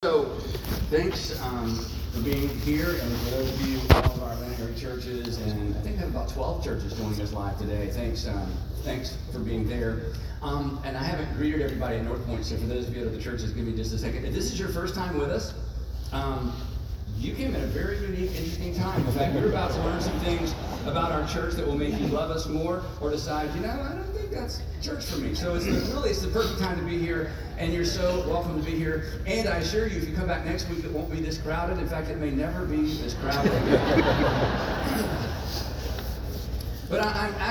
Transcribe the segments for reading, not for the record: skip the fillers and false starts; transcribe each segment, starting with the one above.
So, thanks for being here, and for those of you, all of our Atlantic churches, and I think we have about 12 churches joining us live today. Thanks for being there. And I haven't greeted everybody at North Point, so for those of you at the churches, give me just a second. If this is your first time with us, you came at a very unique, interesting time. In fact, we're about to learn some things about our church that will make you love us more, or decide, I don't think that's church for me. So it's the perfect time to be here, and you're so welcome to be here. And I assure you, if you come back next week, it won't be this crowded. In fact, it may never be this crowded. But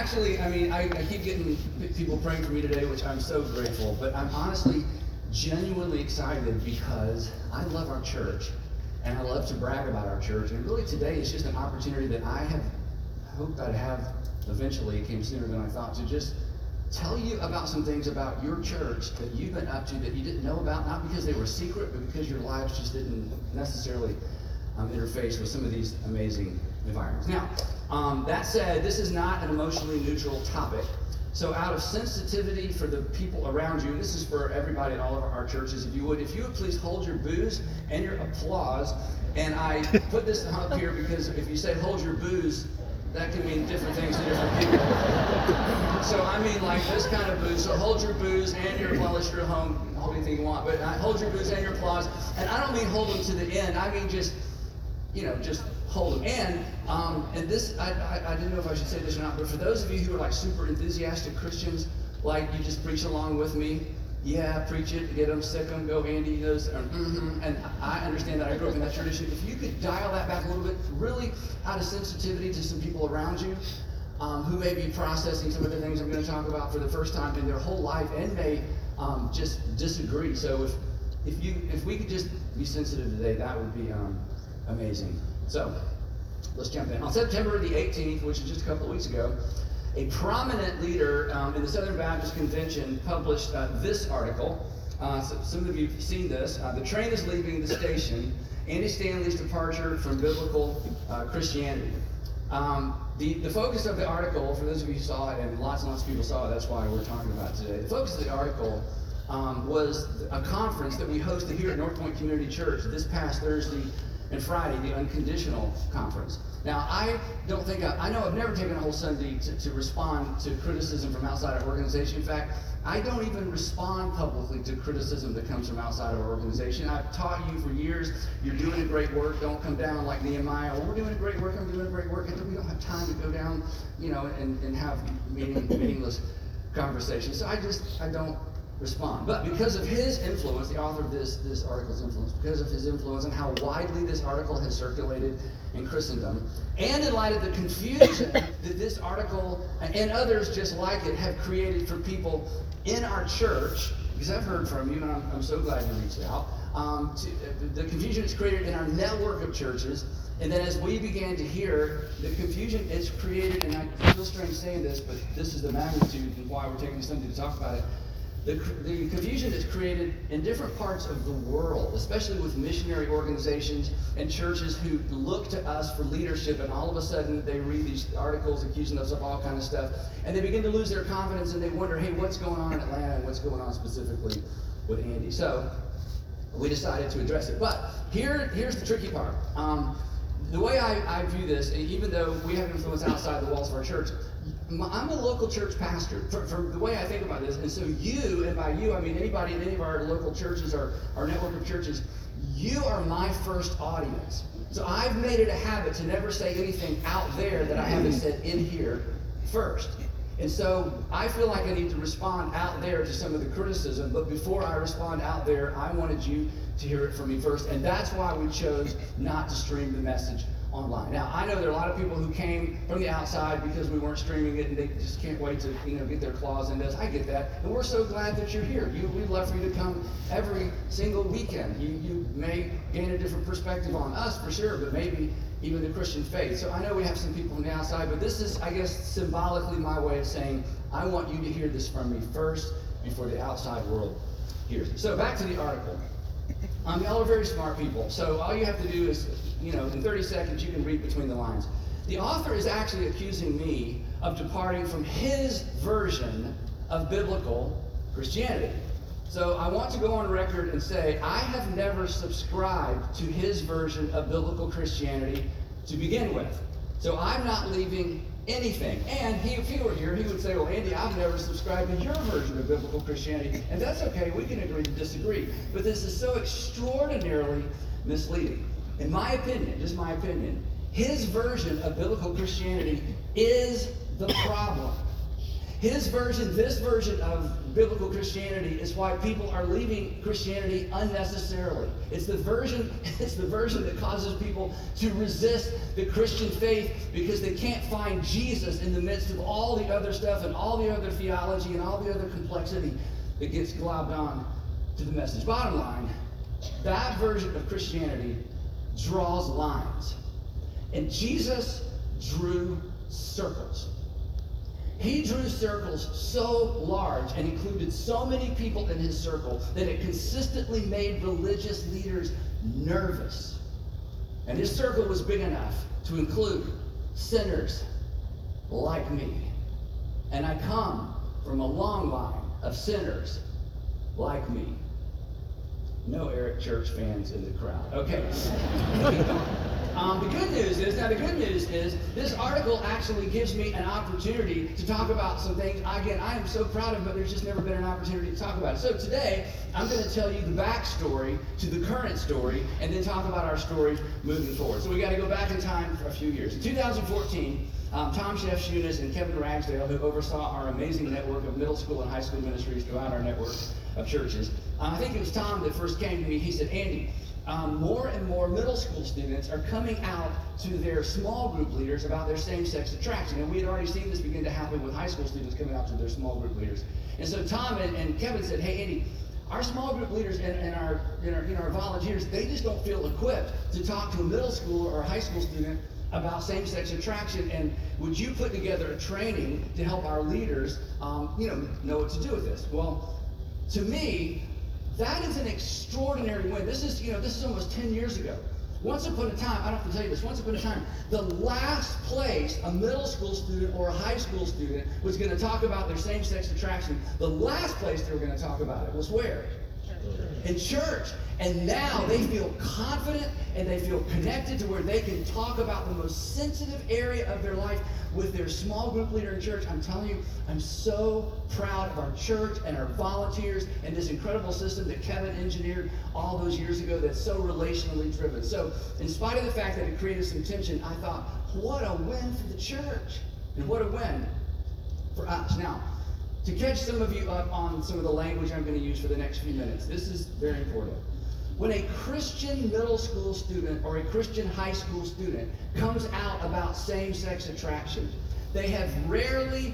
I keep getting people praying for me today, which I'm so grateful. But I'm honestly, genuinely excited because I love our church, and I love to brag about our church. And really today is just an opportunity that I have hoped I'd have eventually. It came sooner than I thought, to just tell you about some things about your church that you've been up to that you didn't know about, not because they were secret, but because your lives just didn't necessarily interface with some of these amazing environments. Now, that said, this is not an emotionally neutral topic. So out of sensitivity for the people around you, this is for everybody in all of our churches, if you would please hold your boos and your applause. And I put this up here because if you say hold your boos, that can mean different things to different people. So I mean like this kind of booze. So hold your booze and your applause. You're at home, you can hold anything you want, but hold your booze and your applause. And I don't mean hold them to the end. I mean just hold them. And this, I didn't know if I should say this or not, but for those of you who are like super enthusiastic Christians, like you just preach along with me, yeah, preach it, get them, sick them, go Andy, those, and I understand that I grew up in that tradition. If you could dial that back a little bit, really out of sensitivity to some people around you who may be processing some of the things I'm going to talk about for the first time in their whole life and may just disagree. So if we could just be sensitive today, that would be amazing. So let's jump in. On September the 18th, which is just a couple of weeks ago, a prominent leader in the Southern Baptist Convention published this article. So some of you have seen this. The train is leaving the station. Andy Stanley's departure from biblical Christianity. The focus of the article, for those of you who saw it, and lots of people saw it, that's why we're talking about it today. The focus of the article was a conference that we hosted here at North Point Community Church this past Thursday and Friday, the Unconditional Conference. Now, I know I've never taken a whole Sunday to respond to criticism from outside our organization. In fact, I don't even respond publicly to criticism that comes from outside of our organization. I've taught you for years, you're doing a great work, don't come down like Nehemiah, we're doing a great work, I'm doing a great work, and we don't have time to go down, and have meaningless conversations. So I don't respond. But because of his influence, the author of this article's influence, because of his influence and how widely this article has circulated in Christendom, and in light of the confusion that this article and others just like it have created for people in our church, because I've heard from you, and I'm so glad you reached out, the confusion it's created in our network of churches, and then as we began to hear, the confusion it's created, and I feel strange saying this, but this is the magnitude and why we're taking this Sunday to talk about it. The confusion is created in different parts of the world, especially with missionary organizations and churches who look to us for leadership, and all of a sudden they read these articles accusing us of all kind of stuff, and they begin to lose their confidence, and they wonder, hey, what's going on in Atlanta, and what's going on specifically with Andy? So we decided to address it. But here's the tricky part. The way I view this, even though we have influence outside the walls of our church, I'm a local church pastor, for the way I think about this. And so you, and by you, I mean anybody in any of our local churches or our network of churches, you are my first audience. So I've made it a habit to never say anything out there that I haven't said in here first. And so I feel like I need to respond out there to some of the criticism, but before I respond out there, I wanted you to hear it from me first. And that's why we chose not to stream the message online. Now, I know there are a lot of people who came from the outside because we weren't streaming it, and they just can't wait to get their claws into us. I get that, and we're so glad that you're here. We'd love for you to come every single weekend. You may gain a different perspective on us for sure, but maybe even the Christian faith. So I know we have some people from the outside, but this is, I guess, symbolically my way of saying I want you to hear this from me first before the outside world hears it. So back to the article. Y'all are very smart people, so all you have to do is, in 30 seconds, you can read between the lines. The author is actually accusing me of departing from his version of biblical Christianity. So I want to go on record and say I have never subscribed to his version of biblical Christianity to begin with. So I'm not leaving anything. And if he were here, he would say, well, Andy, I've never subscribed to your version of biblical Christianity. And that's okay. We can agree to disagree. But this is so extraordinarily misleading. In my opinion, just my opinion, his version of biblical Christianity is the problem. His version, this version of biblical Christianity is why people are leaving Christianity unnecessarily. It's the version that causes people to resist the Christian faith because they can't find Jesus in the midst of all the other stuff and all the other theology and all the other complexity that gets globbed on to the message. Bottom line, that version of Christianity draws lines. And Jesus drew circles. He drew circles so large and included so many people in his circle that it consistently made religious leaders nervous. And his circle was big enough to include sinners like me. And I come from a long line of sinners like me. No Eric Church fans in the crowd. Okay. The good news is this article actually gives me an opportunity to talk about some things, again, I am so proud of, but there's just never been an opportunity to talk about it. So today, I'm going to tell you the backstory to the current story, and then talk about our story moving forward. So we got to go back in time for a few years. In 2014, Tom Shefshunas and Kevin Ragsdale, who oversaw our amazing network of middle school and high school ministries throughout our network of churches, I think it was Tom that first came to me. He said, Andy, more and more middle school students are coming out to their small group leaders about their same-sex attraction. And we had already seen this begin to happen with high school students coming out to their small group leaders. And so Tom and Kevin said, hey, Andy, our small group leaders and our volunteers, they just don't feel equipped to talk to a middle school or a high school student about same-sex attraction. And would you put together a training to help our leaders know what to do with this? Well, to me, that is an extraordinary win. This is almost 10 years ago. Once upon a time, I don't have to tell you this, once upon a time, the last place a middle school student or a high school student was going to talk about their same-sex attraction, the last place they were going to talk about it was where? In church. And now they feel confident and they feel connected to where they can talk about the most sensitive area of their life with their small group leader in church. I'm telling you, I'm so proud of our church and our volunteers and this incredible system that Kevin engineered all those years ago that's so relationally driven. So in spite of the fact that it created some tension, I thought, what a win for the church and what a win for us. Now, to catch some of you up on some of the language I'm going to use for the next few minutes, this is very important. When a Christian middle school student or a Christian high school student comes out about same-sex attraction, they have rarely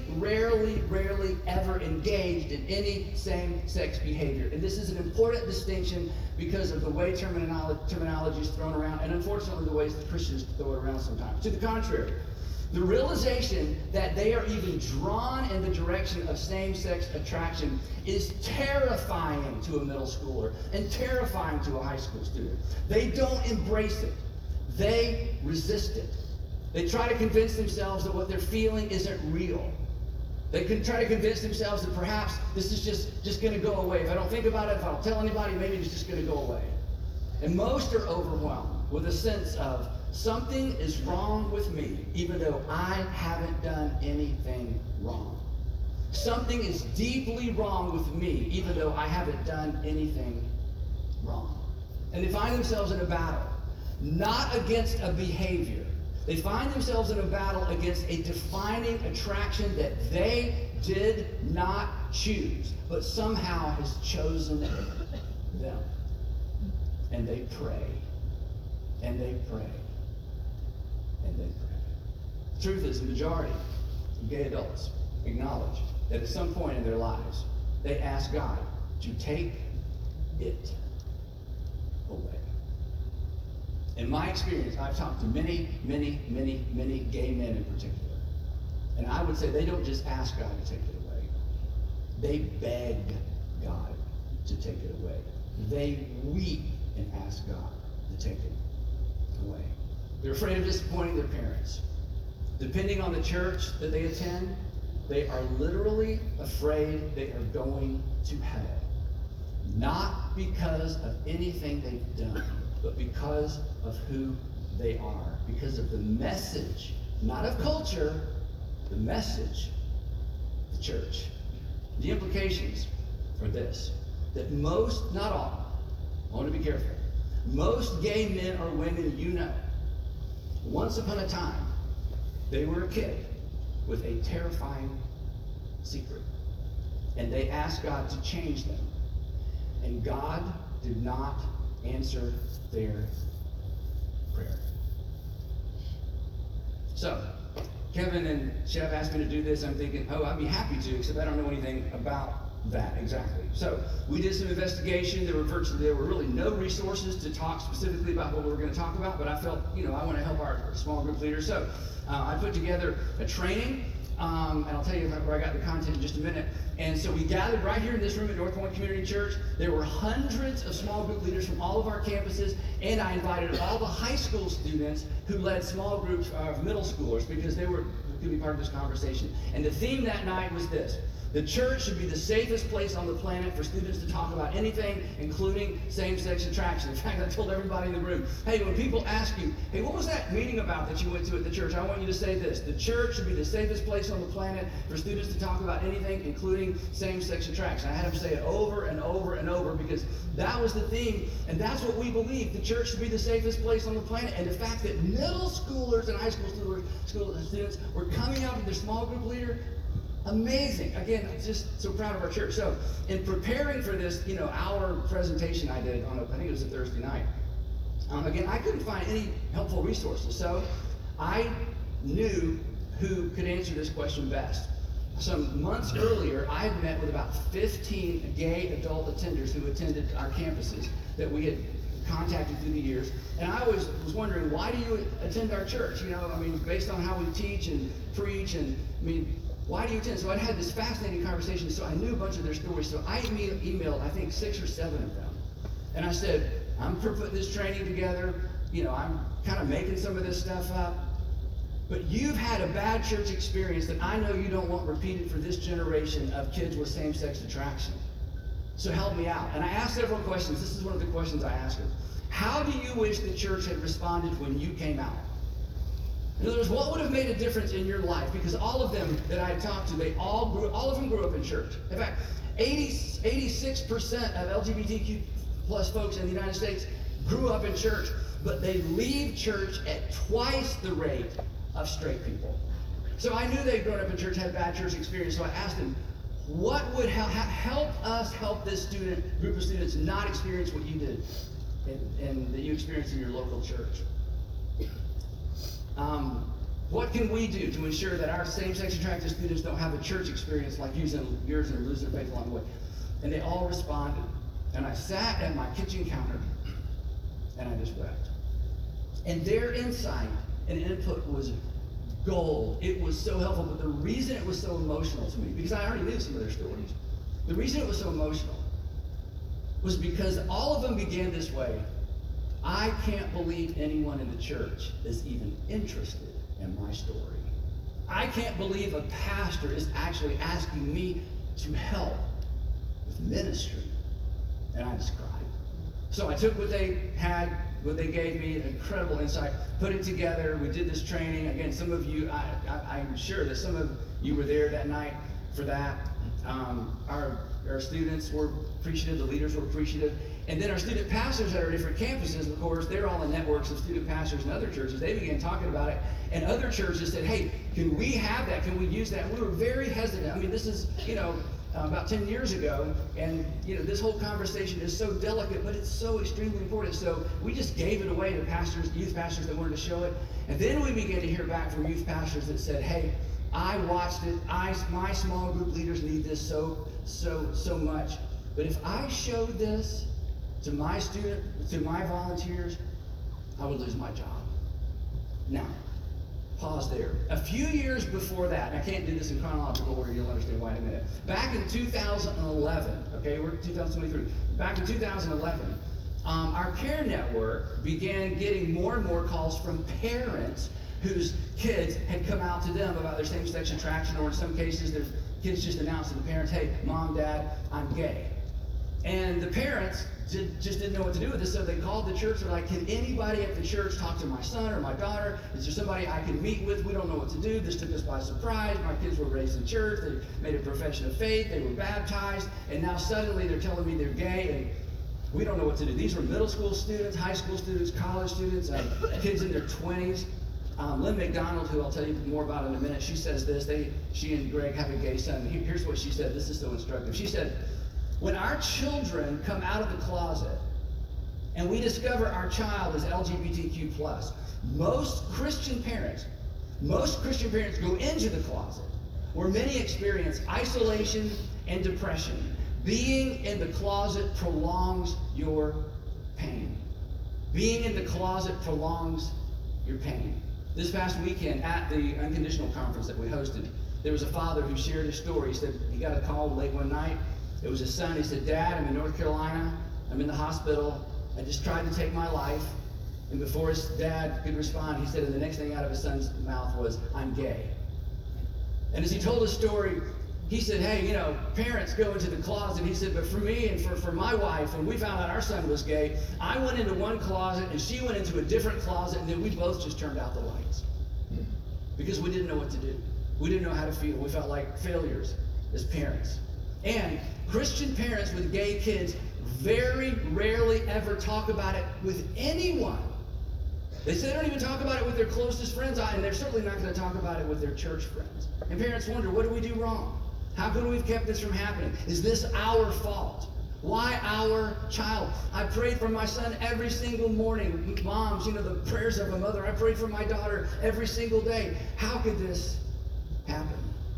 ever engaged in any same-sex behavior. And this is an important distinction because of the way terminology is thrown around, and unfortunately the ways that Christians throw it around sometimes. To the contrary, the realization that they are even drawn in the direction of same-sex attraction is terrifying to a middle schooler and terrifying to a high school student. They don't embrace it. They resist it. They try to convince themselves that what they're feeling isn't real. They can try to convince themselves that perhaps this is just going to go away. If I don't think about it, if I don't tell anybody, maybe it's just going to go away. And most are overwhelmed with a sense of something is wrong with me, even though I haven't done anything wrong. Something is deeply wrong with me, even though I haven't done anything wrong. And they find themselves in a battle, not against a behavior. They find themselves in a battle against a defining attraction that they did not choose, but somehow has chosen them. And they pray. And they pray. And they pray. The truth is, the majority of gay adults acknowledge that at some point in their lives, they ask God to take it away. In my experience, I've talked to many gay men in particular. And I would say they don't just ask God to take it away. They beg God to take it away. They weep and ask God to take it away. They're afraid of disappointing their parents. Depending on the church that they attend, they are literally afraid they are going to hell. not because of anything they've done, but because of who they are, because of the message, not of culture, the message, the church. The implications are this, that most, not all, I want to be careful, most gay men or women you know, once upon a time, they were a kid with a terrifying secret. And they asked God to change them. And God did not answer their prayer. So, Kevin and Chev asked me to do this. I'm thinking, oh, I'd be happy to, except I don't know anything about that exactly. So we did some investigation. There were really no resources to talk specifically about what we were going to talk about, but I felt, I want to help our small group leaders. So I put together a training, and I'll tell you where I got the content in just a minute. And so we gathered right here in this room at North Point Community Church. There were hundreds of small group leaders from all of our campuses, and I invited all the high school students who led small groups of middle schoolers because they could be part of this conversation. And the theme that night was this: the church should be the safest place on the planet for students to talk about anything, including same-sex attraction. In fact, I told everybody in the room, hey, when people ask you, hey, what was that meeting about that you went to at the church? I want you to say this: the church should be the safest place on the planet for students to talk about anything, including same-sex attraction. I had them say it over and over and over because that was the theme, and that's what we believe. The church should be the safest place on the planet. And the fact that middle schoolers and high school students were coming out to their small group leader, amazing. Again, I'm just so proud of our church. So in preparing for this, our presentation I did on, I think it was a Thursday night, again, I couldn't find any helpful resources. So I knew who could answer this question best. Some months earlier, I had met with about 15 gay adult attenders who attended our campuses that we had contacted through the years. And I was wondering, why do you attend our church? Based on how we teach and preach, and why do you attend? So I had this fascinating conversation, so I knew a bunch of their stories. So I emailed, I think, 6 or 7 of them. And I said, I'm putting this training together. I'm kind of making some of this stuff up. But you've had a bad church experience that I know you don't want repeated for this generation of kids with same-sex attraction. So help me out. And I asked several questions. This is one of the questions I asked them. How do you wish the church had responded when you came out? In other words, what would have made a difference in your life? Because all of them that I talked to, all of them grew up in church. In fact, 86% of LGBTQ plus folks in the United States grew up in church, but they leave church at twice the rate of straight people. So I knew they'd grown up in church, had a bad church experience, so I asked them, what would help us help this group of students not experience what you did and that you experienced in your local church? What can we do to ensure that our same-sex attracted students don't have a church experience like yours and lose their faith along the way? And they all responded. And I sat at my kitchen counter and I just wept. And their insight and input was gold. It was so helpful. But the reason it was so emotional to me, because I already knew some of their stories, the reason it was so emotional was because all of them began this way: I can't believe anyone in the church is even interested in my story. I can't believe a pastor is actually asking me to help with ministry. And I just cried. So I took what they had, what they gave me, an incredible insight, put it together. We did this training. Again, some of you, I'm sure that some of you were there that night for that. Our students were appreciative, the leaders were appreciative. And then our student pastors at our different campuses, of course, they're all in networks of student pastors in other churches. They began talking about it. And other churches said, hey, can we have that? Can we use that? And we were very hesitant. This is, about 10 years ago, and this whole conversation is so delicate, but it's so extremely important. So we just gave it away to pastors, youth pastors that wanted to show it. And then we began to hear back from youth pastors that said, hey, I watched it. My small group leaders need this so much. But if I showed this to my volunteers, I would lose my job. Now, pause there. A few years before that, and I can't do this in chronological order, you'll understand why in a minute. Back in 2011, okay, we're in 2023. Back in 2011, our care network began getting more and more calls from parents whose kids had come out to them about their same-sex attraction, or in some cases, their kids just announced to the parents, hey, mom, dad, I'm gay. And the parents just didn't know what to do with this, so they called the church. They're like, can anybody at the church talk to my son or my daughter? Is there somebody I can meet with? We don't know what to do. This took us by surprise. My kids were raised in church. They made a profession of faith. They were baptized. And now suddenly they're telling me they're gay, and we don't know what to do. These were middle school students, high school students, college students, kids in their 20s. Lynn McDonald, who I'll tell you more about in a minute, she says this. She and Greg have a gay son. Here's what she said. This is so instructive. She said, when our children come out of the closet and we discover our child is LGBTQ+, most Christian parents go into the closet where many experience isolation and depression. Being in the closet prolongs your pain. Being in the closet prolongs your pain. This past weekend at the Unconditional Conference that we hosted, there was a father who shared his story. He said he got a call late one night. It was his son. He said, Dad, I'm in North Carolina. I'm in the hospital. I just tried to take my life. And before his dad could respond, he said, and the next thing out of his son's mouth was, I'm gay. And as he told his story, he said, hey, parents go into the closet. He said, but for me and for my wife, when we found out our son was gay, I went into one closet and she went into a different closet, and then we both just turned out the lights. Because we didn't know what to do. We didn't know how to feel. We felt like failures as parents. And Christian parents with gay kids very rarely ever talk about it with anyone. They say they don't even talk about it with their closest friends, and they're certainly not going to talk about it with their church friends. And parents wonder, what do we do wrong? How could we have kept this from happening? Is this our fault? Why our child? I prayed for my son every single morning. Moms, the prayers of a mother. I prayed for my daughter every single day. How could this happen?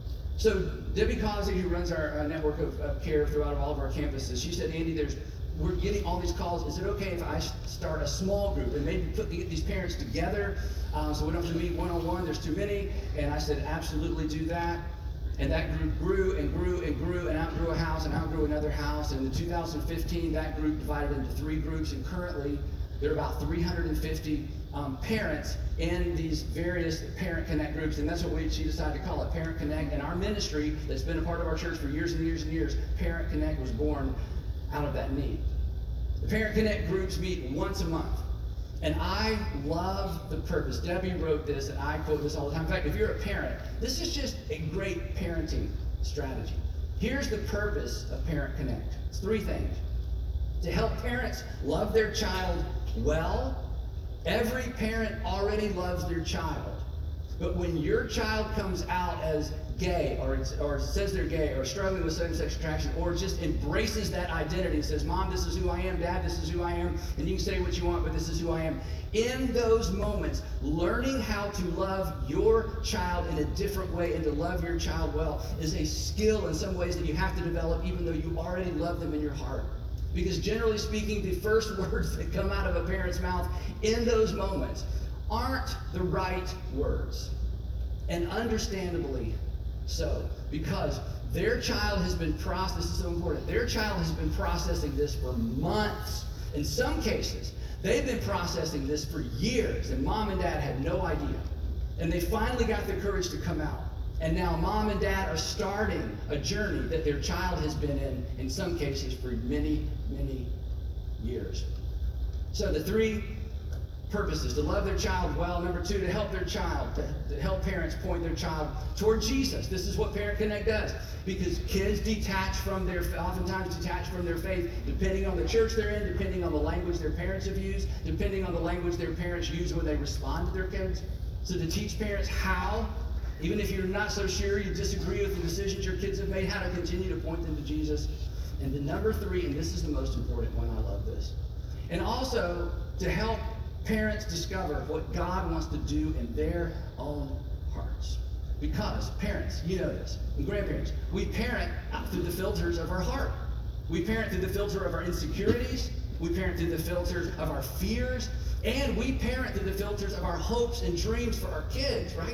So Debbie Causey, who runs our network of care throughout all of our campuses, she said, Andy, we're getting all these calls. Is it okay if I start a small group and maybe get these parents together so we don't have to meet one-on-one? There's too many. And I said, absolutely do that. And that group grew and grew and grew and outgrew a house and outgrew another house. And in 2015, that group divided into 3 groups. And currently, there are about 350 parents in these various Parent Connect groups, and that's what she decided to call it, Parent Connect. And our ministry that's been a part of our church for years and years and years, Parent Connect was born out of that need. The Parent Connect groups meet once a month, and I love the purpose. Debbie wrote this, and I quote this all the time. In fact, if you're a parent, this is just a great parenting strategy. Here's the purpose of Parent Connect. It's 3 things. To help parents love their child well. Every parent already loves their child. But when your child comes out as gay, or says they're gay, or struggling with same-sex attraction, or just embraces that identity and says, Mom, this is who I am, Dad, this is who I am, and you can say what you want, but this is who I am. In those moments, learning how to love your child in a different way and to love your child well is a skill in some ways that you have to develop even though you already love them in your heart. Because generally speaking, the first words that come out of a parent's mouth in those moments aren't the right words. And understandably so. Because their child has been this is so important, their child has been processing this for months. In some cases, they've been processing this for years, and Mom and Dad had no idea. And they finally got the courage to come out. And now Mom and Dad are starting a journey that their child has been in some cases, for many, many years. So the 3 purposes: to love their child well. Number 2, to help their child, to help parents point their child toward Jesus. This is what Parent Connect does. Because kids oftentimes detach from their faith, depending on the church they're in, depending on the language their parents have used, depending on the language their parents use when they respond to their kids. So to teach parents how, even if you're not so sure, you disagree with the decisions your kids have made, how to continue to point them to Jesus. And the number 3, and this is the most important one, I love this. And also to help parents discover what God wants to do in their own hearts. Because parents, you know this, and grandparents, we parent out through the filters of our heart. We parent through the filter of our insecurities. We parent through the filters of our fears. And we parent through the filters of our hopes and dreams for our kids, right?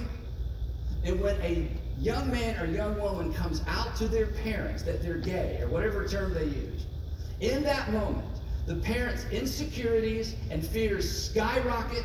And when a young man or young woman comes out to their parents that they're gay, or whatever term they use, in that moment, the parents' insecurities and fears skyrocket,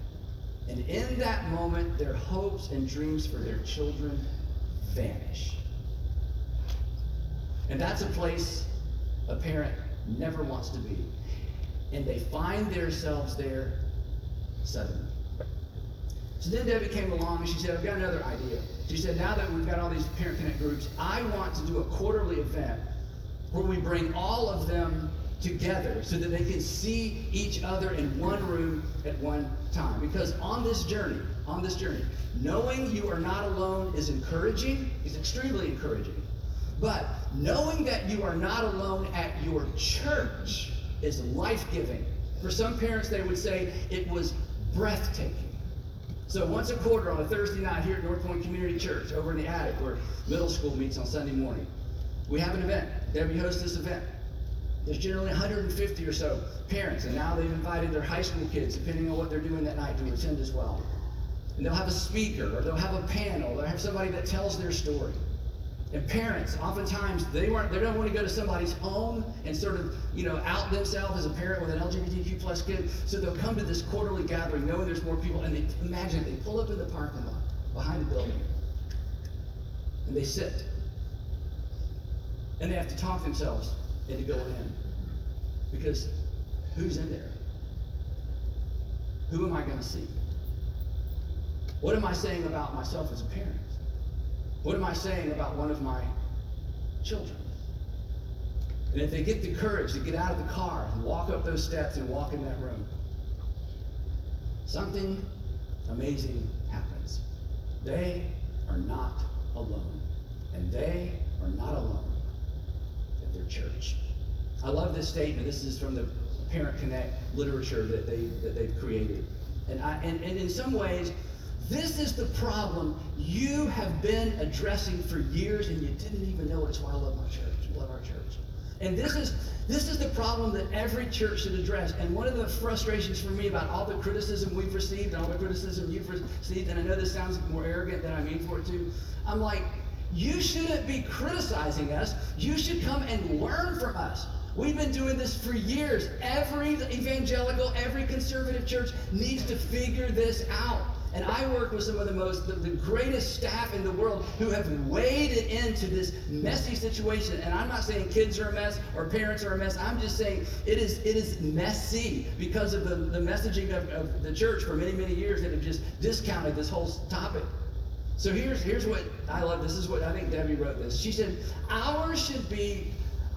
and in that moment, their hopes and dreams for their children vanish. And that's a place a parent never wants to be. And they find themselves there suddenly. So then Debbie came along and she said, I've got another idea. She said, now that we've got all these Parent Connect groups, I want to do a quarterly event where we bring all of them together so that they can see each other in one room at one time. Because on this journey, knowing you are not alone is encouraging, is extremely encouraging. But knowing that you are not alone at your church is life-giving. For some parents, they would say it was breathtaking. So once a quarter on a Thursday night here at North Point Community Church, over in the attic where middle school meets on Sunday morning, we have an event. Debbie hosts this event. There's generally 150 or so parents, and now they've invited their high school kids, depending on what they're doing that night, to attend as well. And they'll have a speaker, or they'll have a panel, they'll have somebody that tells their story. And parents, oftentimes, they don't want to go to somebody's home and sort of, out themselves as a parent with an LGBTQ plus kid. So they'll come to this quarterly gathering knowing there's more people, and they pull up in the parking lot behind the building, and they sit. And they have to talk themselves into going in. Because who's in there? Who am I going to see? What am I saying about myself as a parent? What am I saying about one of my children? And if they get the courage to get out of the car and walk up those steps and walk in that room, something amazing happens. They are not alone. And they are not alone at their church. I love this statement. This is from the Parent Connect literature that they've created. And in some ways, this is the problem you have been addressing for years and you didn't even know it. It's why I love my church. I love our church. And this is the problem that every church should address. And one of the frustrations for me about all the criticism we've received and all the criticism you've received, and I know this sounds more arrogant than I mean for it to, I'm like, you shouldn't be criticizing us. You should come and learn from us. We've been doing this for years. Every evangelical, every conservative church needs to figure this out. And I work with some of the greatest staff in the world who have waded into this messy situation. And I'm not saying kids are a mess or parents are a mess. I'm just saying it is messy because of the messaging of the church for many, many years that have just discounted this whole topic. So here's what I love. This is what I think Debbie wrote this. She said, ours should be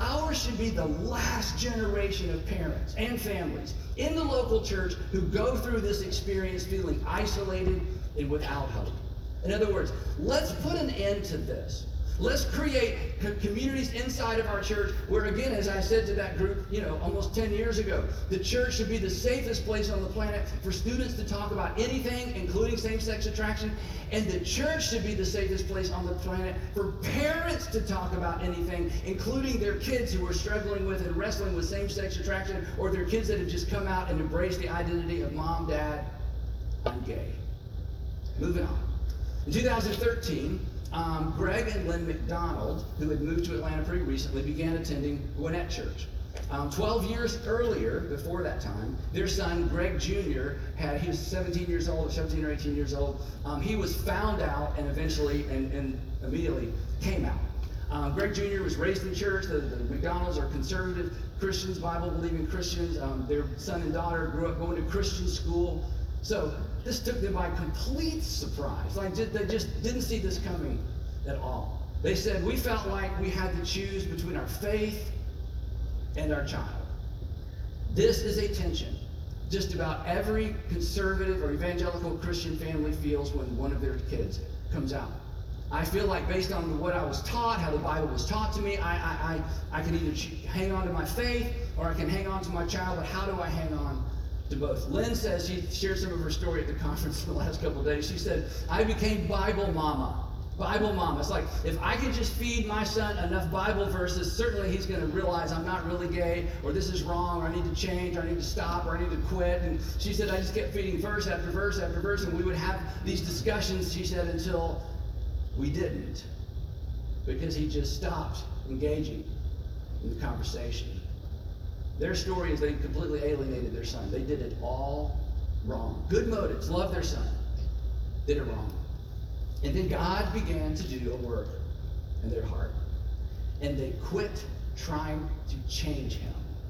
the last generation of parents and families in the local church who go through this experience feeling isolated and without hope. In other words, let's put an end to this. Let's create communities inside of our church where, again, as I said to that group, almost 10 years ago, the church should be the safest place on the planet for students to talk about anything, including same-sex attraction. And the church should be the safest place on the planet for parents to talk about anything, including their kids who are struggling with and wrestling with same-sex attraction, or their kids that have just come out and embraced the identity of mom, dad, I'm gay. Moving on. In 2013, Greg and Lynn McDonald, who had moved to Atlanta pretty recently, began attending Gwinnett Church. 12 years earlier, before that time, their son, Greg Jr., he was 17 years old, or 17 or 18 years old. He was found out and eventually and immediately came out. Greg Jr. was raised in church. The McDonalds are conservative Christians, Bible-believing Christians. Their son and daughter grew up going to Christian school. So this took them by complete surprise. They just didn't see this coming at all. They said, we felt like we had to choose between our faith and our child. This is a tension just about every conservative or evangelical Christian family feels when one of their kids comes out. I feel like based on what I was taught, how the Bible was taught to me, I can either hang on to my faith or I can hang on to my child, but how do I hang on to both? Lynn says, she shared some of her story at the conference in the last couple of days. She said, I became Bible mama. Bible mama. It's like, if I can just feed my son enough Bible verses, certainly he's going to realize I'm not really gay, or this is wrong, or I need to change, or I need to stop, or I need to quit. And she said, I just kept feeding verse after verse after verse, and we would have these discussions, she said, until we didn't. Because he just stopped engaging in the conversation. Their story is they completely alienated their son. They did it all wrong. Good motives, love their son. Did it wrong. And then God began to do a work in their heart. And they quit trying to change him.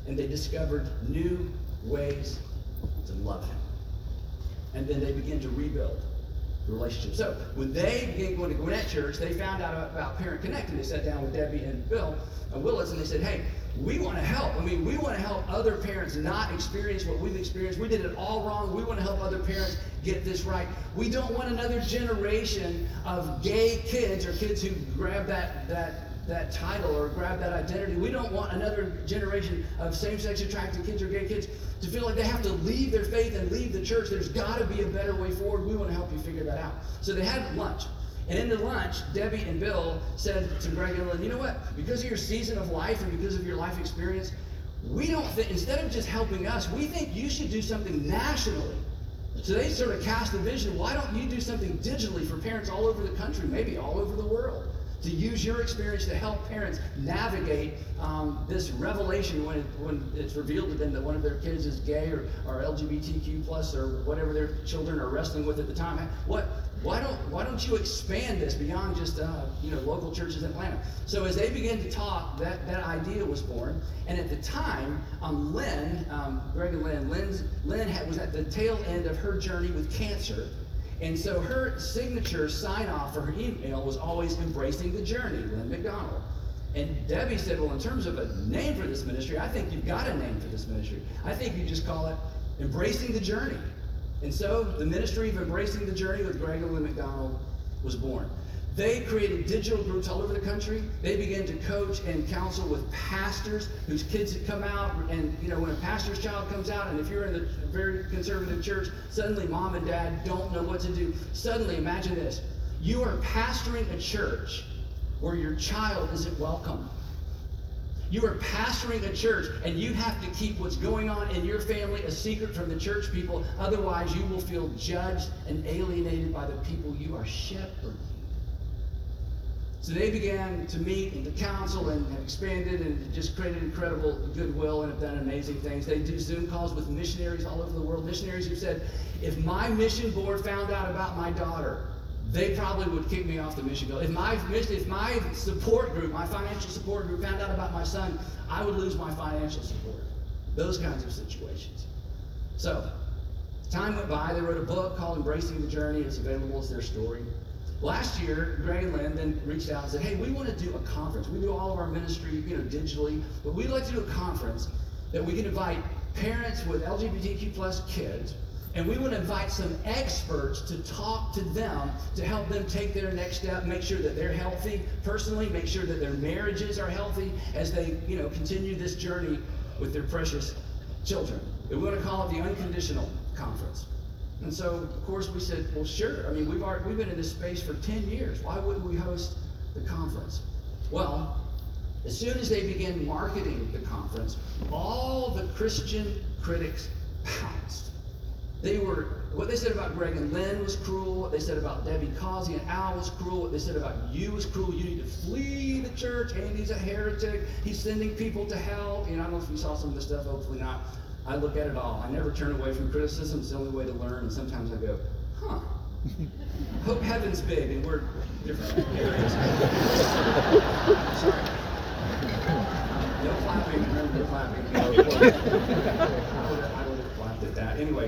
and they discovered new ways to love him. And then they began to rebuild the relationship. So when they began going to Gwinnett Church, they found out about Parent Connect, and they sat down with Debbie and Bill and Willis, and they said, hey, we want to help. I mean, we want to help other parents not experience what we've experienced. We did it all wrong. We want to help other parents get this right. We don't want another generation of gay kids or kids who grab that title or grab that identity. We don't want another generation of same-sex attracted kids or gay kids to feel like they have to leave their faith and leave the church. There's got to be a better way forward. We want to help you figure that out. So they had lunch. And in the lunch, Debbie and Bill said to Greg and Lynn, you know what? Because of your season of life and because of your life experience, we don't think, instead of just helping us, we think you should do something nationally. So they sort of cast the vision, why don't you do something digitally for parents all over the country, maybe all over the world, to use your experience to help parents navigate this revelation when it's revealed to them that one of their kids is gay or LGBTQ plus or whatever their children are wrestling with at the time. Why don't you expand this beyond just local churches in Atlanta? So as they began to talk, that idea was born. And at the time, Lynn, Greg and Lynn was at the tail end of her journey with cancer. And so her signature sign-off for her email was always embracing the journey, Lynn McDonald. And Debbie said, well, in terms of a name for this ministry, I think you've got a name for this ministry. I think you just call it Embracing the Journey. And so the ministry of Embracing the Journey with Greg and Lynn McDonald was born. They created digital groups all over the country. They began to coach and counsel with pastors whose kids had come out. And when a pastor's child comes out, and if you're in a very conservative church, suddenly mom and dad don't know what to do. Suddenly, imagine this. You are pastoring a church where your child isn't welcome. You are pastoring a church, and you have to keep what's going on in your family a secret from the church people. Otherwise, you will feel judged and alienated by the people you are shepherding. So they began to meet and to counsel and have expanded and just created incredible goodwill and have done amazing things. They do Zoom calls with missionaries all over the world. Missionaries who said, if my mission board found out about my daughter, they probably would kick me off the mission field. If my support group, my financial support group found out about my son, I would lose my financial support. Those kinds of situations. So, time went by. They wrote a book called Embracing the Journey. It's available as their story. Last year, Greg and Lynn then reached out and said, hey, we want to do a conference. We do all of our ministry, digitally, but we'd like to do a conference that we can invite parents with LGBTQ plus kids, and we want to invite some experts to talk to them to help them take their next step, make sure that they're healthy personally, make sure that their marriages are healthy as they, continue this journey with their precious children. And we want to call it the Unconditional Conference. And so, of course, we said, well, sure. I mean, we've been in this space for 10 years. Why wouldn't we host the conference? Well, as soon as they began marketing the conference, all the Christian critics pounced. What they said about Greg and Lynn was cruel. What they said about Debbie Causey and Al was cruel. What they said about you was cruel. You need to flee the church. Andy's a heretic. He's sending people to hell. I don't know if you saw some of this stuff. Hopefully not. I look at it all. I never turn away from criticism. It's the only way to learn. And sometimes I go, hope heaven's big and we're different areas. Sorry. No clapping. Remember the clapping. I would have clapped at that. Anyway.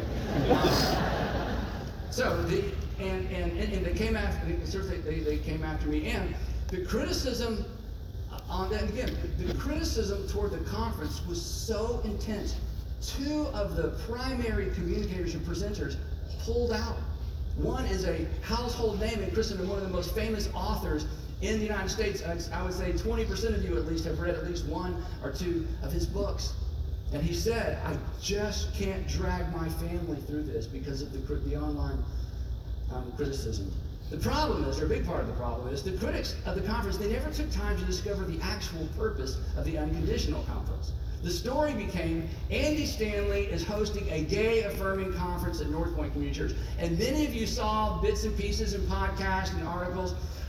So they came after me, and the criticism on that, again, the criticism toward the conference was so intense. Two of the primary communicators and presenters pulled out. One is a household name in Christendom, one of the most famous authors in the United States. I would say 20% of you at least have read at least one or two of his books. And he said, I just can't drag my family through this because of the online criticism. The problem is, or a big part of the problem is, the critics of the conference, they never took time to discover the actual purpose of the Unconditional Conference. The story became, Andy Stanley is hosting a gay-affirming conference at North Point Community Church. And many of you saw bits and pieces in podcasts and articles,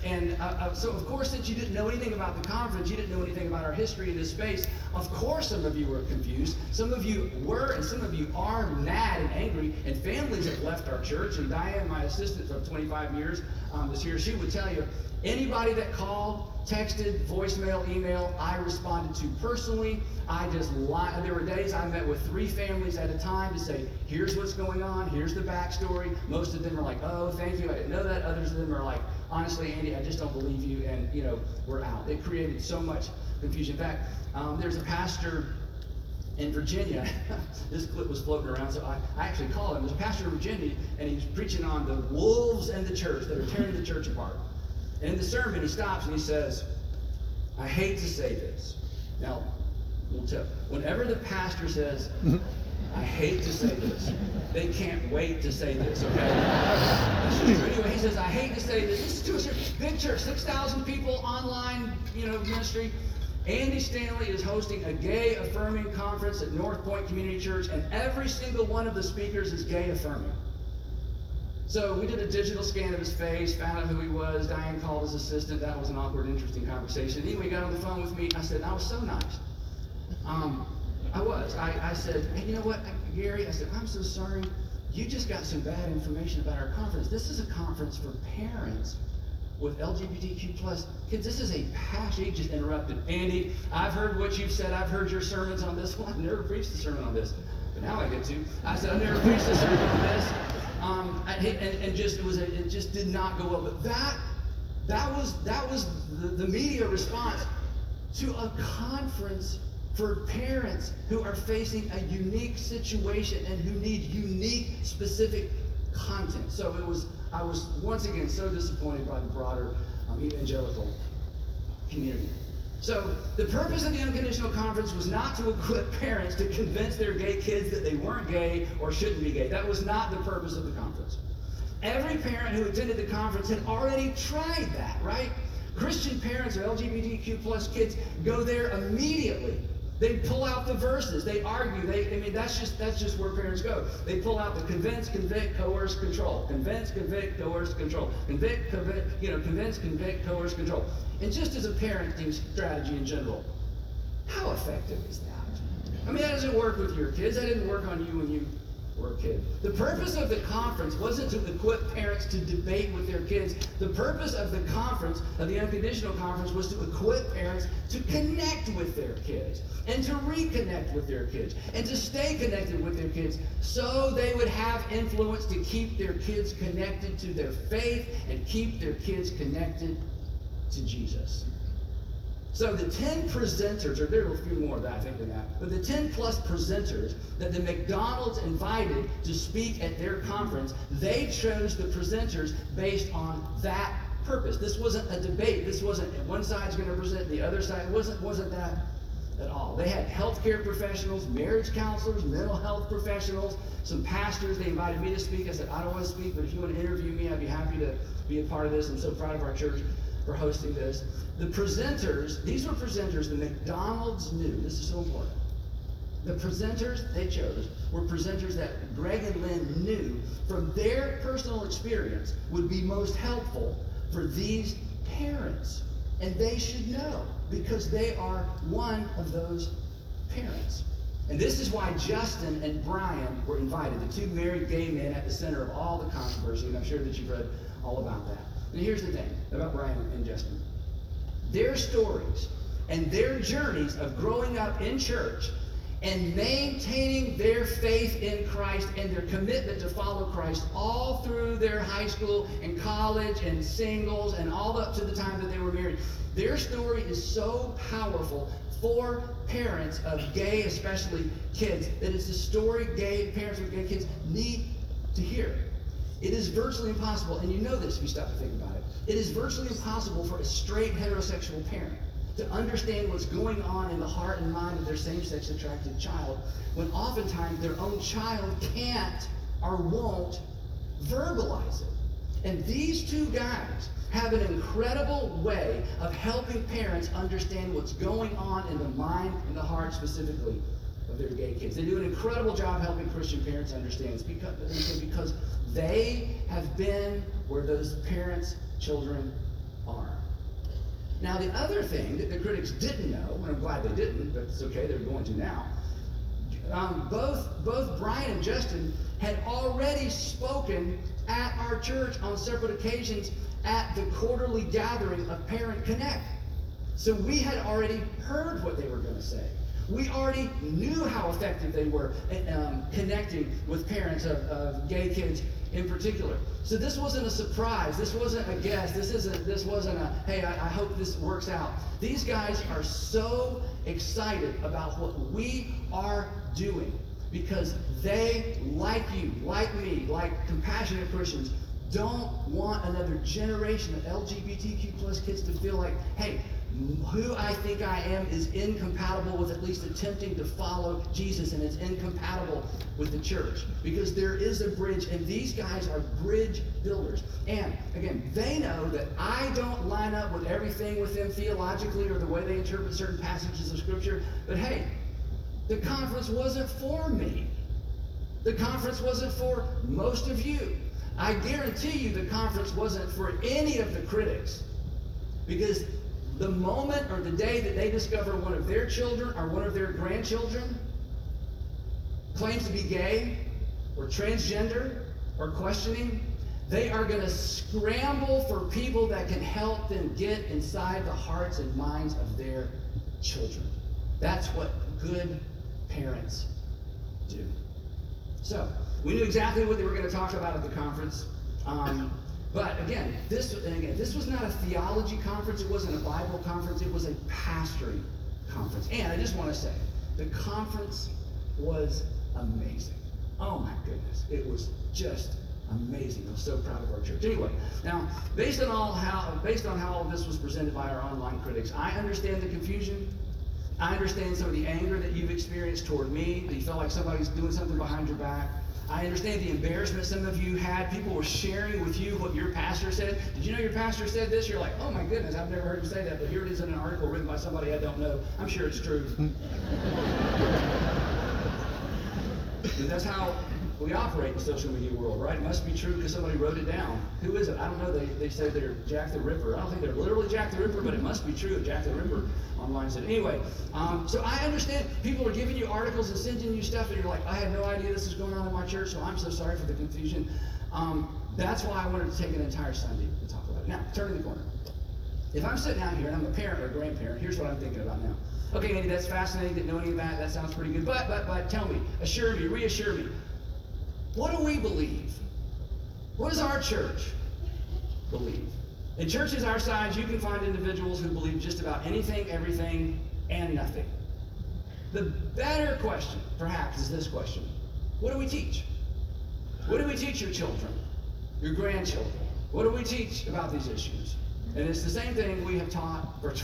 And so of course, since you didn't know anything about the conference, you didn't know anything about our history in this space, of course some of you were confused. Some of you were, and some of you are mad and angry, and families have left our church. And Diane, my assistant for 25 years this year, she would tell you, anybody that called, texted, voicemail, email, I responded to personally. There were days I met with 3 families at a time to say, here's what's going on, here's the backstory. Most of them are like, oh, thank you, I didn't know that. Others of them are like, honestly, Andy, I just don't believe you, and we're out. It created so much confusion. In fact, there's a pastor in Virginia. This clip was floating around, so I actually called him. There's a pastor in Virginia, and he's preaching on the wolves in the church that are tearing the church apart. And in the sermon, he stops and he says, I hate to say this. Now, we'll tell. Whenever the pastor says, I hate to say this, they can't wait to say this, okay? Anyway, he says, I hate to say this. This is to a church, big church, 6,000 people, online, ministry. Andy Stanley is hosting a gay-affirming conference at North Point Community Church, and every single one of the speakers is gay-affirming. So we did a digital scan of his face, found out who he was. Diane called his assistant. That was an awkward, interesting conversation. Anyway, he got on the phone with me. I said, I was so nice. I said, hey, you know what, Gary? I said, I'm so sorry. You just got some bad information about our conference. This is a conference for parents with LGBTQ plus kids. This is a passion. He just interrupted. Andy, I've heard what you've said. I've heard your sermons on this one. I've never preached a sermon on this, but now I get to. I said, I've never preached a sermon on this. It just did not go well. But that was the media response to a conference for parents who are facing a unique situation and who need unique, specific content. So I was once again so disappointed by the broader evangelical community. So the purpose of the Unconditional Conference was not to equip parents to convince their gay kids that they weren't gay or shouldn't be gay. That was not the purpose of the conference. Every parent who attended the conference had already tried that, right? Christian parents or LGBTQ plus kids go there immediately. They pull out the verses. They argue. That's just where parents go. They pull out the convince, convict, coerce, control. Convince, convict, coerce, control. Convince, convict, coerce, control. And just as a parenting strategy in general, how effective is that? That doesn't work with your kids. That didn't work on you when you were a kid. The purpose of the conference wasn't to equip parents to debate with their kids. The purpose of the conference, of the Unconditional Conference, was to equip parents to connect with their kids and to reconnect with their kids and to stay connected with their kids so they would have influence to keep their kids connected to their faith and keep their kids connected to Jesus. So the 10 presenters, or there are a few more that I think than that, but the 10 plus presenters that the McDonald's invited to speak at their conference, they chose the presenters based on that purpose. This wasn't a debate. This wasn't one side's going to present, the other side. It wasn't that at all. They had healthcare professionals, marriage counselors, mental health professionals, some pastors. They invited me to speak. I said, I don't want to speak, but if you want to interview me, I'd be happy to be a part of this. I'm so proud of our church for hosting this. The presenters, these were presenters the McDonald's knew. This is so important. The presenters they chose were presenters that Greg and Lynn knew from their personal experience would be most helpful for these parents. And they should know because they are one of those parents. And this is why Justin and Brian were invited, the 2 married gay men at the center of all the controversy, and I'm sure that you've read all about that. And here's the thing about Brian and Justin. Their stories and their journeys of growing up in church and maintaining their faith in Christ and their commitment to follow Christ all through their high school and college and singles and all up to the time that they were married. Their story is so powerful for parents of gay, especially kids, that it's a story parents with gay kids need to hear. It is virtually impossible, and you know this if you stop to think about it. It is virtually impossible for a straight heterosexual parent to understand what's going on in the heart and mind of their same-sex attracted child when oftentimes their own child can't or won't verbalize it. And these 2 guys have an incredible way of helping parents understand what's going on in the mind and the heart specifically of their gay kids. They do an incredible job helping Christian parents understand because they have been where those parents' children are. Now, the other thing that the critics didn't know, and I'm glad they didn't, but it's okay, they're going to now, both Brian and Justin had already spoken at our church on separate occasions at the quarterly gathering of Parent Connect. So we had already heard what they were going to say. We already knew how effective they were at connecting with parents of gay kids in particular. So this wasn't a surprise. This wasn't a guess. This wasn't a, hey, I hope this works out. These guys are so excited about what we are doing because they, like you, like me, like compassionate Christians, don't want another generation of LGBTQ plus kids to feel like, hey, who I think I am is incompatible with at least attempting to follow Jesus, and it's incompatible with the church. Because there is a bridge, and these guys are bridge builders. And again, they know that I don't line up with everything with them theologically or the way they interpret certain passages of Scripture, but hey, the conference wasn't for me. The conference wasn't for most of you. I guarantee you the conference wasn't for any of the critics, because the moment or the day that they discover one of their children or one of their grandchildren claims to be gay or transgender or questioning, they are going to scramble for people that can help them get inside the hearts and minds of their children. That's what good parents do. So, we knew exactly what they were going to talk about at the conference. But again, this was not a theology conference. It wasn't a Bible conference. It was a pastoring conference. And I just want to say, the conference was amazing. Oh my goodness. It was just amazing. I'm so proud of our church. Anyway, now, based on how all of this was presented by our online critics, I understand the confusion. I understand some of the anger that you've experienced toward me, that you felt like somebody's doing something behind your back. I understand the embarrassment some of you had. People were sharing with you what your pastor said. Did you know your pastor said this? You're like, oh my goodness, I've never heard him say that, but here it is in an article written by somebody I don't know. I'm sure it's true. But that's how we operate in the social media world, right? It must be true because somebody wrote it down. Who is it? I don't know. They say they're Jack the Ripper. I don't think they're literally Jack the Ripper, but it must be true. Jack the Ripper online said. Anyway, so I understand people are giving you articles and sending you stuff, and you're like, I had no idea this is going on in my church, so I'm so sorry for the confusion. That's why I wanted to take an entire Sunday to talk about it. Now, turning the corner. If I'm sitting out here and I'm a parent or a grandparent, here's what I'm thinking about now. Okay, Andy, that's fascinating. Didn't know any of that. That sounds pretty good. But tell me, assure me, reassure me. What do we believe? What does our church believe? In churches our size, you can find individuals who believe just about anything, everything, and nothing. The better question, perhaps, is this question. What do we teach? What do we teach your children, your grandchildren? What do we teach about these issues? And it's the same thing we have taught for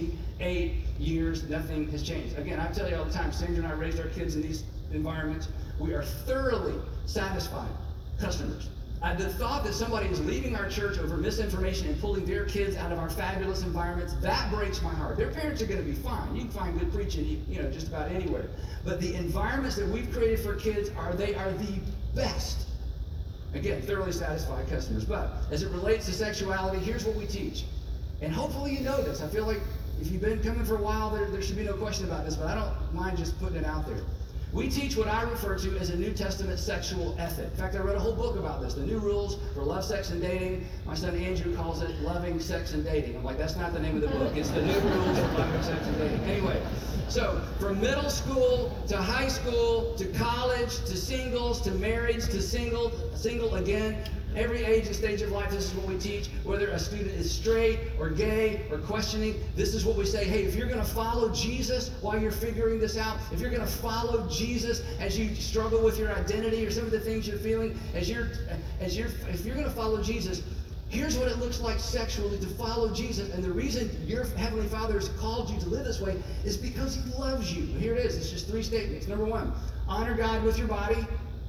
28 years. Nothing has changed. Again, I tell you all the time, Sandra and I raised our kids in these environments. We are thoroughly satisfied customers. The thought that somebody is leaving our church over misinformation and pulling their kids out of our fabulous environments, that breaks my heart. Their parents are going to be fine. You can find good preaching, just about anywhere. But the environments that we've created for kids are the best. Again, thoroughly satisfied customers. But as it relates to sexuality, here's what we teach. And hopefully you know this. I feel like if you've been coming for a while, there should be no question about this, but I don't mind just putting it out there. We teach what I refer to as a New Testament sexual ethic. In fact, I wrote a whole book about this, The New Rules for Love, Sex, and Dating. My son Andrew calls it Loving, Sex, and Dating. I'm like, that's not the name of the book. It's The New Rules for Loving, Sex, and Dating. Anyway, so from middle school to high school to college to singles to marriage to single again, every age and stage of life, this is what we teach. Whether a student is straight or gay or questioning, this is what we say. Hey, if you're going to follow Jesus while you're figuring this out, if you're going to follow Jesus as you struggle with your identity or some of the things you're feeling, if you're going to follow Jesus, here's what it looks like sexually to follow Jesus. And the reason your Heavenly Father has called you to live this way is because He loves you. Here it is. It's just 3 statements. Number 1, honor God with your body,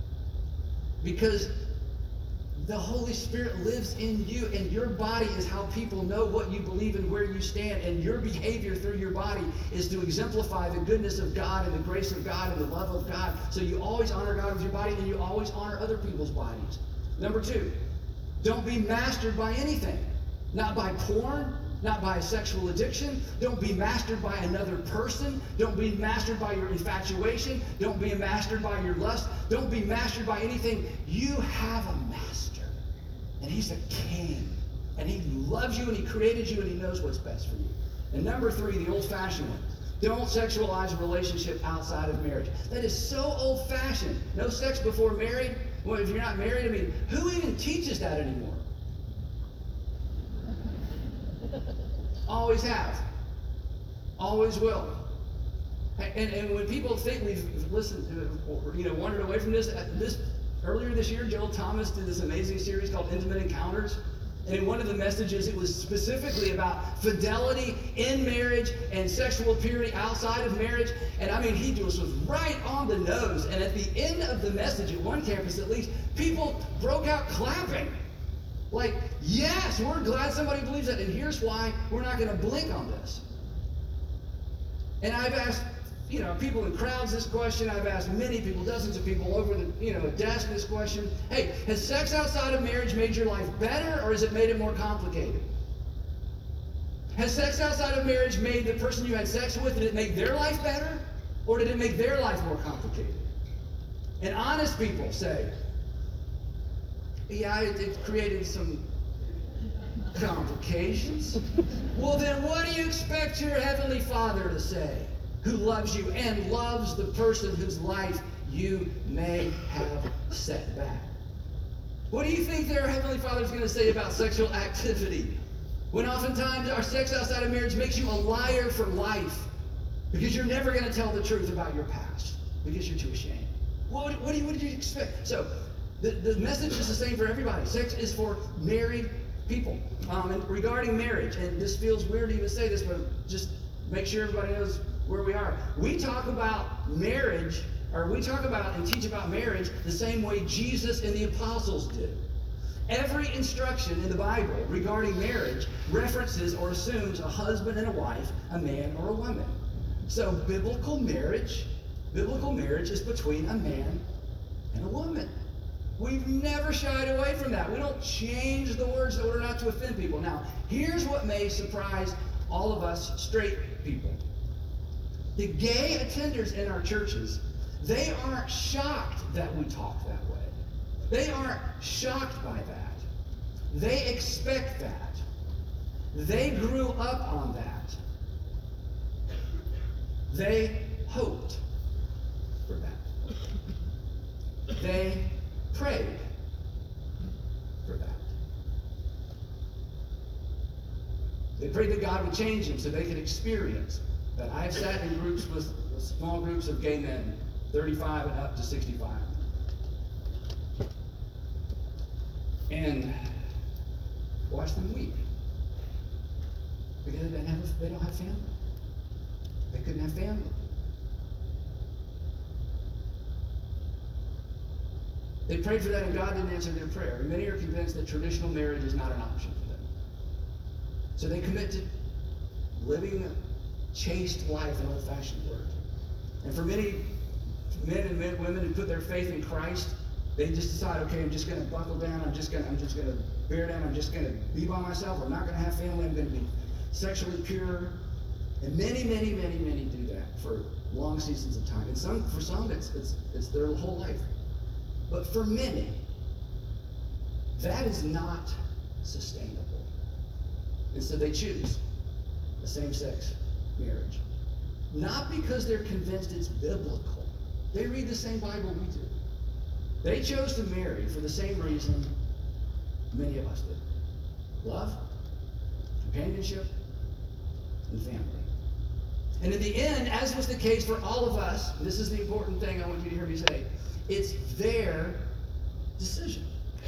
because the Holy Spirit lives in you, and your body is how people know what you believe and where you stand, and your behavior through your body is to exemplify the goodness of God and the grace of God and the love of God. So you always honor God with your body, and you always honor other people's bodies. Number 2, don't be mastered by anything. not by porn, not by a sexual addiction. Don't be mastered by another person. Don't be mastered by your infatuation. Don't be mastered by your lust. Don't be mastered by anything. You have a master, and he's a king, and he loves you, and he created you, and he knows what's best for you. And number 3, the old-fashioned one. Don't sexualize a relationship outside of marriage. That is so old-fashioned. No sex before married. Well, if you're not married, I mean, who even teaches that anymore? Always have. Always will. And when people think we've listened, wandered away from this earlier this year, Joel Thomas did this amazing series called Intimate Encounters. And in one of the messages, it was specifically about fidelity in marriage and sexual purity outside of marriage. And I mean, he was right on the nose. And at the end of the message, at one campus at least, people broke out clapping. Like, yes, we're glad somebody believes that, and here's why we're not going to blink on this. And I've asked, people in crowds this question. I've asked many people, dozens of people over a desk this question. Hey, has sex outside of marriage made your life better, or has it made it more complicated? Has sex outside of marriage made the person you had sex with, did it make their life better, or did it make their life more complicated? And honest people say, yeah, it created some complications. Well, then what do you expect your Heavenly Father to say, who loves you and loves the person whose life you may have set back? What do you think their Heavenly Father is going to say about sexual activity? When oftentimes our sex outside of marriage makes you a liar for life because you're never going to tell the truth about your past because you're too ashamed. What did you expect? So, the message is the same for everybody. Sex is for married people. And regarding marriage, and this feels weird to even say this, but just make sure everybody knows where we are. We talk about marriage, or we talk about and teach about marriage the same way Jesus and the apostles did. Every instruction in the Bible regarding marriage references or assumes a husband and a wife, a man or a woman. So biblical marriage is between a man and a woman. We've never shied away from that. We don't change the words in order not to offend people. Now, here's what may surprise all of us straight people. The gay attenders in our churches, they aren't shocked that we talk that way. They aren't shocked by that. They expect that. They grew up on that. They hoped for that. They prayed for that. They prayed that God would change them so they could experience that. I've sat in groups with small groups of gay men, 35 and up to 65. And watch them weep. Because they don't have family. They couldn't have family. They prayed for that and God didn't answer their prayer. And many are convinced that traditional marriage is not an option for them. So they commit to living a chaste life, an old-fashioned word. And for many men and women who put their faith in Christ, they just decide, okay, I'm just going to buckle down. I'm just going to bear down. I'm just going to be by myself. I'm not going to have family. I'm going to be sexually pure. And many do that for long seasons of time. And for some, it's their whole life. But for many, that is not sustainable. And so they choose a same-sex marriage. Not because they're convinced it's biblical. They read the same Bible we do. They chose to marry for the same reason many of us did. Love, companionship, and family. And in the end, as was the case for all of us, this is the important thing I want you to hear me say, it's their decision.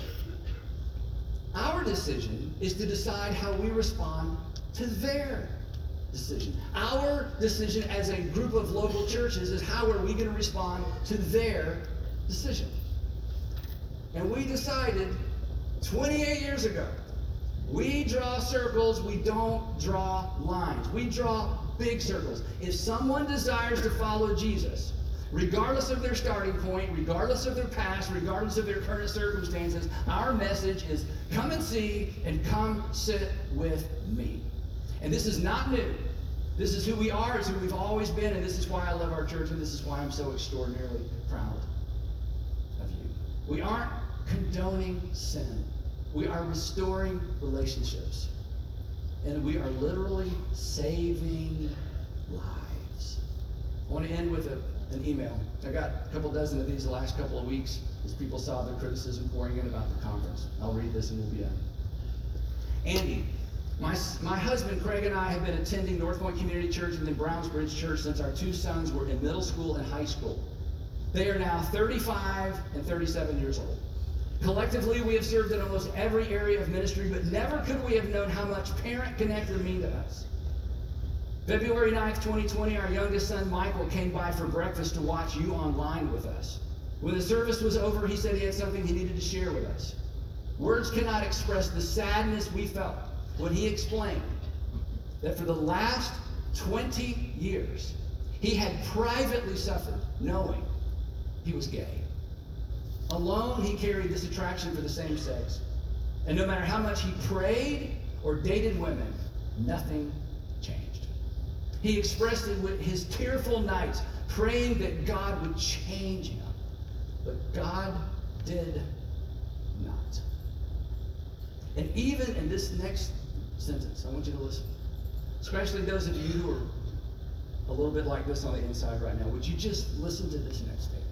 Our decision is to decide how we respond to their decision. Our decision as a group of local churches is how are we going to respond to their decision. And we decided 28 years ago, we draw circles, we don't draw lines. We draw big circles. If someone desires to follow Jesus, Regardless of their starting point, regardless of their past, regardless of their current circumstances, our message is come and see and come sit with me. And this is not new. This is who we are, it's who we've always been, and this is why I love our church, and this is why I'm so extraordinarily proud of you. We aren't condoning sin. We are restoring relationships. And we are literally saving lives. I want to end with an email. I got a couple dozen of these the last couple of weeks as people saw the criticism pouring in about the conference. I'll read this and we'll be done. Andy, my husband Craig and I have been attending North Point Community Church and then Brownsbridge Church since our two sons were in middle school and high school. They are now 35 and 37 years old. Collectively, we have served in almost every area of ministry, but never could we have known how much Parent Connect would mean to us. February 9th, 2020, our youngest son, Michael, came by for breakfast to watch you online with us. When the service was over, he said he had something he needed to share with us. Words cannot express the sadness we felt when he explained that for the last 20 years, he had privately suffered knowing he was gay. Alone, he carried this attraction for the same sex. And no matter how much he prayed or dated women, nothing changed. He expressed it with his tearful nights, praying that God would change him. But God did not. And even in this next sentence, I want you to listen. Especially those of you who are a little bit like this on the inside right now, would you just listen to this next statement?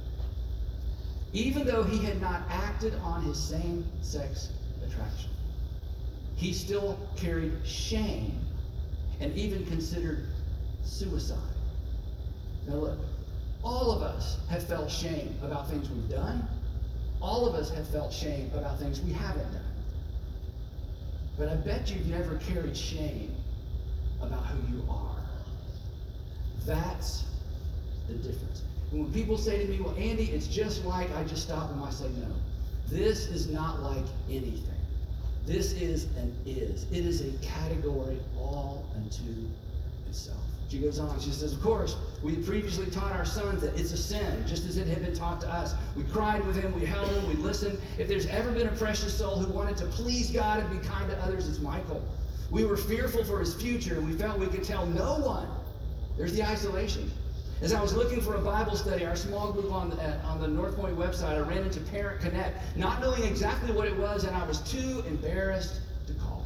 Even though he had not acted on his same-sex attraction, he still carried shame and even considered suicide. Now look, all of us have felt shame about things we've done. All of us have felt shame about things we haven't done. But I bet you've never carried shame about who you are. That's the difference. And when people say to me, well, Andy, it's just like, I just stop them, I say, no. This is not like anything. This is an is. It is a category all unto itself. She goes on, she says, of course, we had previously taught our sons that it's a sin, just as it had been taught to us. We cried with him, we held him, we listened. If there's ever been a precious soul who wanted to please God and be kind to others, it's Michael. We were fearful for his future, and we felt we could tell no one. There's the isolation. As I was looking for a Bible study, our small group on the North Point website, I ran into Parent Connect, not knowing exactly what it was, and I was too embarrassed to call.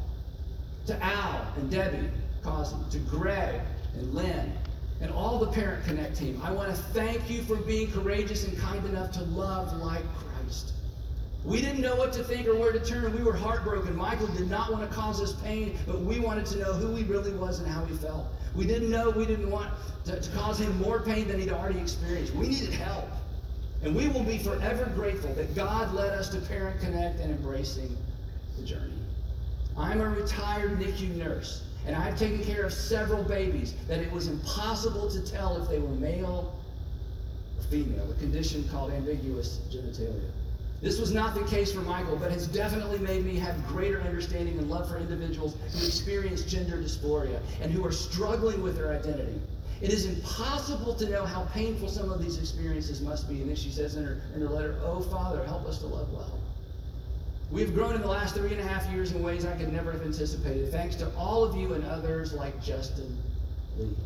To Al and Debbie Causey, to Greg and Lynn, and all the Parent Connect team, I want to thank you for being courageous and kind enough to love like Christ. We didn't know what to think or where to turn. We were heartbroken. Michael did not want to cause us pain, but we wanted to know who he really was and how he felt. We didn't want to cause him more pain than he'd already experienced. We needed help. And we will be forever grateful that God led us to Parent Connect and embracing the journey. I'm a retired NICU nurse, and I've taken care of several babies that it was impossible to tell if they were male or female, a condition called ambiguous genitalia. This was not the case for Michael, but has definitely made me have greater understanding and love for individuals who experience gender dysphoria and who are struggling with their identity. It is impossible to know how painful some of these experiences must be. And then she says in her letter, oh, Father, help us to love well. We've grown in the last 3.5 years in ways I could never have anticipated, thanks to all of you and others like Justin Lee.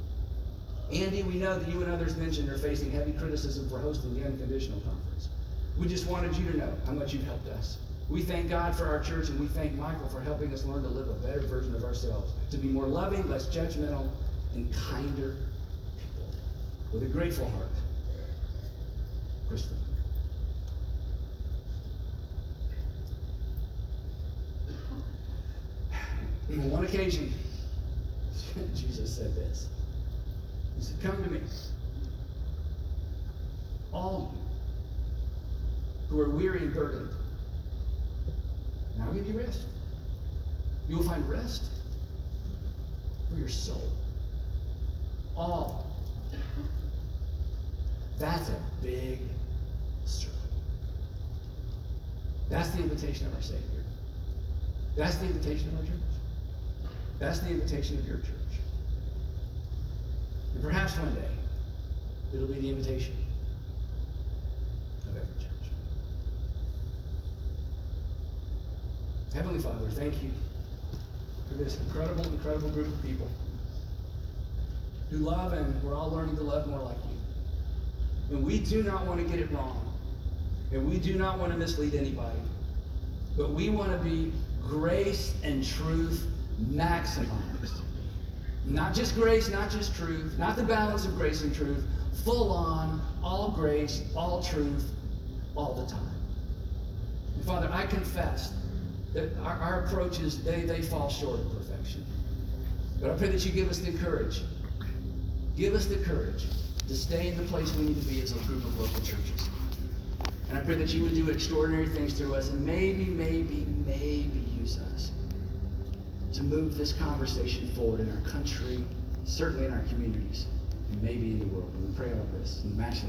Andy, we know that you and others mentioned are facing heavy criticism for hosting the Unconditional Conference. We just wanted you to know how much you've helped us. We thank God for our church, and we thank Michael for helping us learn to live a better version of ourselves, to be more loving, less judgmental, and kinder people. With a grateful heart, Kristen. On one occasion, Jesus said this. He said, come to me, all you who are weary and burdened, and I'll give you rest. You will find rest for your soul. All. That's a big circle. That's the invitation of our Savior. That's the invitation of our church. That's the invitation of your church. And perhaps one day, it'll be the invitation Heavenly Father, thank you for this incredible, incredible group of people who love, and we're all learning to love more like you. And we do not want to get it wrong. And we do not want to mislead anybody. But we want to be grace and truth maximized. Not just grace, not just truth, not the balance of grace and truth, full on, all grace, all truth, all the time. And Father, I confess that our approaches, they fall short of perfection. But I pray that you give us the courage. Give us the courage to stay in the place we need to be as a group of local churches. And I pray that you would do extraordinary things through us and maybe use us to move this conversation forward in our country, certainly in our communities, and maybe in the world. And we pray all this in the matchless